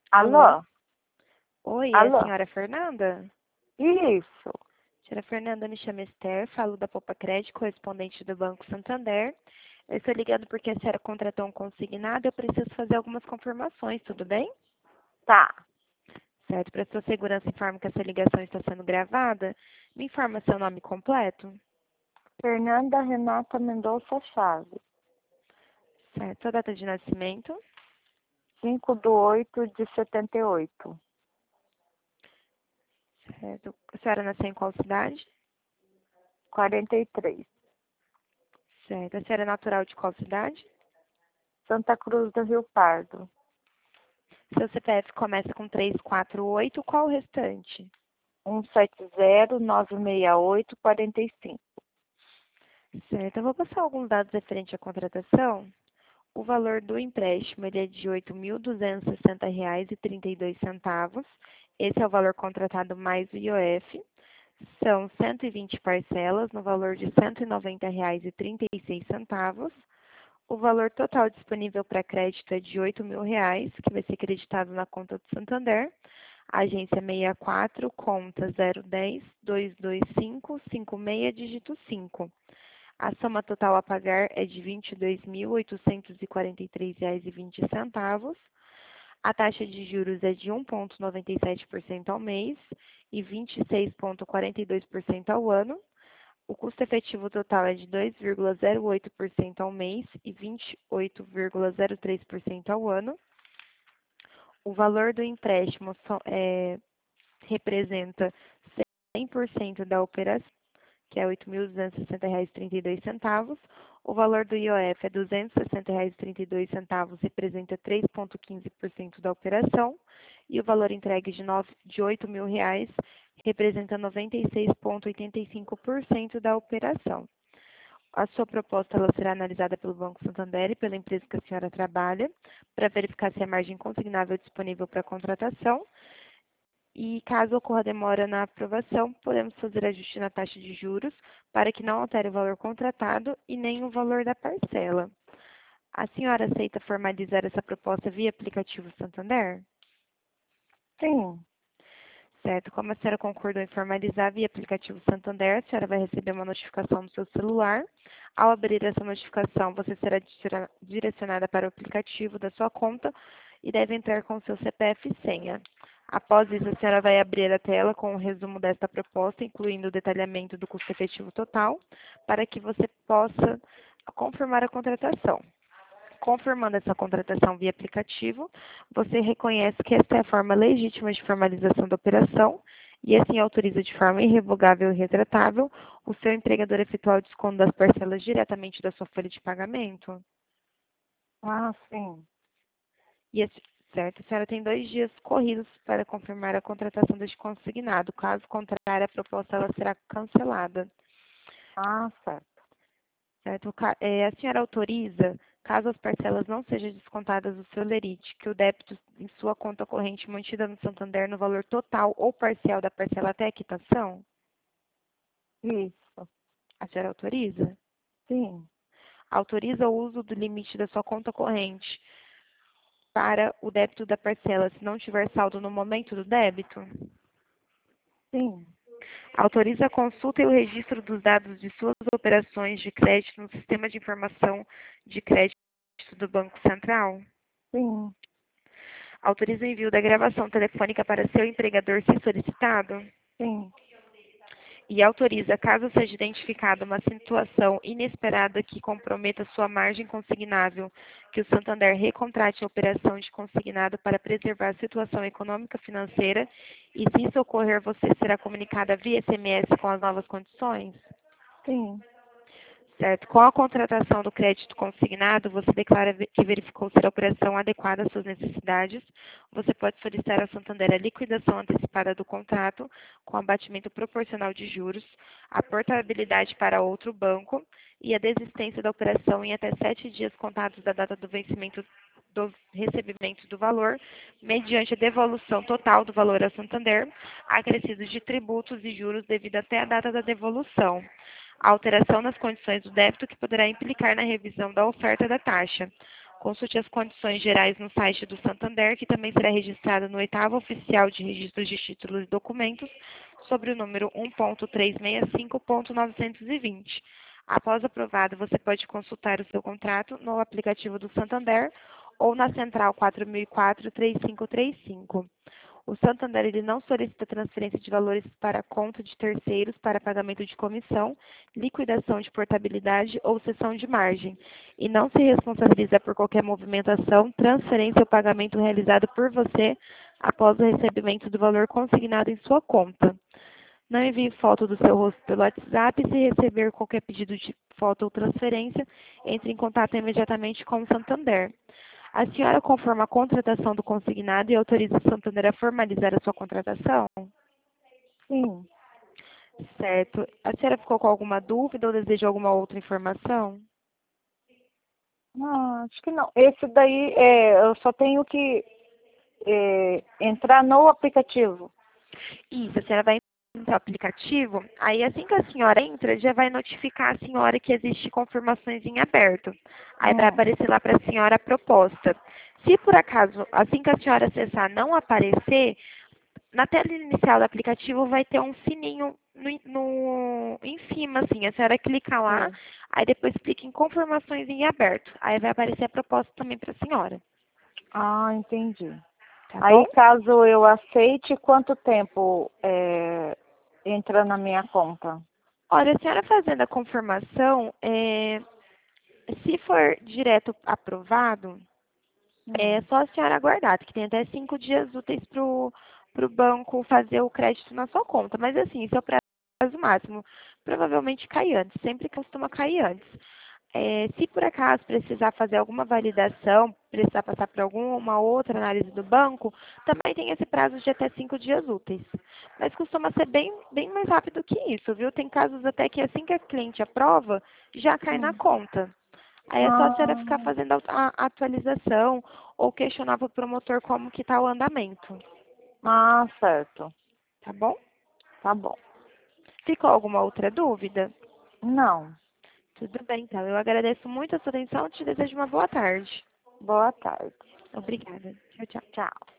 Alô? Alô? Oi, é a Alô? senhora Fernanda? Isso. Senhora Fernanda, me chamo Esther, falo da Poupa Crédito, correspondente do Banco Santander. Eu estou ligando porque a senhora contratou um consignado e eu preciso fazer algumas confirmações, tudo bem? Tá. Certo, para sua segurança, informo que essa ligação está sendo gravada. Me informa seu nome completo. Fernanda Renata Mendonça Chaves. Certo, sua data de nascimento. 5/8/78. Certo, a senhora nasceu em qual cidade? 43. Certo, a senhora é natural de qual cidade? Santa Cruz do Rio Pardo. Seu CPF começa com 348, qual o restante? 170-968-45. Certo, eu vou passar alguns dados referente à contratação. O valor do empréstimo ele é de R$ 8.260,32. Esse é o valor contratado mais o IOF. São 120 parcelas no valor de R$ 190,36. O valor total disponível para crédito é de R$ 8.000, que vai ser creditado na conta do Santander. Agência 64, conta 010-225-56, dígito 5. A soma total a pagar é de R$ 22.843,20. A taxa de juros é de 1,97% ao mês e 26,42% ao ano. O custo efetivo total é de 2,08% ao mês e 28,03% ao ano. O valor do empréstimo representa 100% da operação, que é R$ 8.260,32. O valor do IOF é R$ 260,32, representa 3,15% da operação. E o valor entregue de R$ 8.000 representa 96,85% da operação. A sua proposta ela será analisada pelo Banco Santander e pela empresa que a senhora trabalha, para verificar se a margem consignável é disponível para contratação. E caso ocorra demora na aprovação, podemos fazer ajuste na taxa de juros para que não altere o valor contratado e nem o valor da parcela. A senhora aceita formalizar essa proposta via aplicativo Santander? Sim. Certo. Como a senhora concordou em formalizar via aplicativo Santander, a senhora vai receber uma notificação no seu celular. Ao abrir essa notificação, você será direcionada para o aplicativo da sua conta e deve entrar com o seu CPF e senha. Após isso, a senhora vai abrir a tela com o resumo desta proposta, incluindo o detalhamento do custo efetivo total, para que você possa confirmar a contratação. Confirmando essa contratação via aplicativo, você reconhece que esta é a forma legítima de formalização da operação e assim autoriza de forma irrevogável e retratável o seu empregador a efetuar o desconto das parcelas diretamente da sua folha de pagamento. Ah, sim. Certo, a senhora tem 2 dias corridos para confirmar a contratação deste consignado. Caso contrário, a proposta ela será cancelada. Ah, certo. Certo? A senhora autoriza, caso as parcelas não sejam descontadas do seu lerite, que o débito em sua conta corrente mantida no Santander no valor total ou parcial da parcela até a quitação? Isso. A senhora autoriza? Sim. Autoriza o uso do limite da sua conta corrente para o débito da parcela, se não tiver saldo no momento do débito? Sim. Autoriza a consulta e o registro dos dados de suas operações de crédito no Sistema de Informação de Crédito do Banco Central? Sim. Autoriza o envio da gravação telefônica para seu empregador se solicitado? Sim. E autoriza, caso seja identificada uma situação inesperada que comprometa sua margem consignável, que o Santander recontrate a operação de consignado para preservar a situação econômica financeira e, se isso ocorrer, você será comunicada via SMS com as novas condições? Sim. Certo. Com a contratação do crédito consignado, você declara que verificou ser a operação adequada às suas necessidades. Você pode solicitar ao Santander a liquidação antecipada do contrato, com abatimento proporcional de juros, a portabilidade para outro banco e a desistência da operação em até 7 dias contados da data do vencimento do recebimento do valor, mediante a devolução total do valor ao Santander, acrescidos de tributos e juros devido até a data da devolução. A alteração nas condições do débito que poderá implicar na revisão da oferta da taxa. Consulte as condições gerais no site do Santander, que também será registrado no 8º Oficial de Registros de Títulos e Documentos, sobre o número 1.365.920. Após aprovado, você pode consultar o seu contrato no aplicativo do Santander ou na Central 4004-3535. O Santander ele não solicita transferência de valores para conta de terceiros para pagamento de comissão, liquidação de portabilidade ou cessão de margem, e não se responsabiliza por qualquer movimentação, transferência ou pagamento realizado por você após o recebimento do valor consignado em sua conta. Não envie foto do seu rosto pelo WhatsApp. Se receber qualquer pedido de foto ou transferência, entre em contato imediatamente com o Santander. A senhora conforma a contratação do consignado e autoriza o Santander a formalizar a sua contratação? Sim. Certo. A senhora ficou com alguma dúvida ou deseja alguma outra informação? Não, acho que não. Esse daí, eu só tenho que entrar no aplicativo. Isso, a senhora vai entrar no aplicativo, aí assim que a senhora entra, já vai notificar a senhora que existe confirmações em aberto. Aí vai aparecer lá para a senhora a proposta. Se por acaso, assim que a senhora acessar, não aparecer, na tela inicial do aplicativo vai ter um sininho em cima, assim. A senhora clica lá, Sim. aí depois clica em confirmações em aberto. Aí vai aparecer a proposta também para a senhora. Ah, entendi. Tá bom? Aí, caso eu aceite, quanto tempo entra na minha conta? Olha, a senhora fazendo a confirmação, se for direto aprovado, é só a senhora aguardar, que tem até 5 dias úteis para o banco fazer o crédito na sua conta. Mas assim, esse é o prazo máximo. Provavelmente cai antes, sempre costuma cair antes. Se por acaso precisar fazer alguma validação, precisar passar por alguma outra análise do banco, também tem esse prazo de até 5 dias úteis. Mas costuma ser bem mais rápido que isso, viu? Tem casos até que assim que a cliente aprova, já cai na Hum. conta. Aí é só a senhora ficar Ah, fazendo a atualização ou questionar para o promotor como que está o andamento, certo. tá bom? Tá bom. Ficou alguma outra dúvida? Não. Tudo bem, então. Eu agradeço muito a sua atenção e te desejo uma boa tarde. Boa tarde. Obrigada. Tchau, tchau. Tchau.